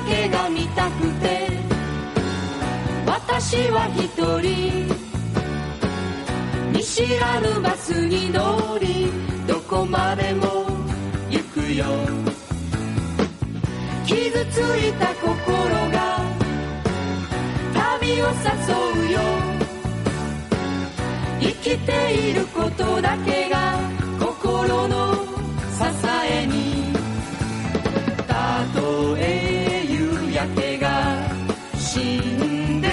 けが見たくて私は一人見知らぬバスに乗りどこまでも行くよ。傷ついた心が旅を誘うよ。生きていることだけが心の支えに。たとえ夕焼けが死ん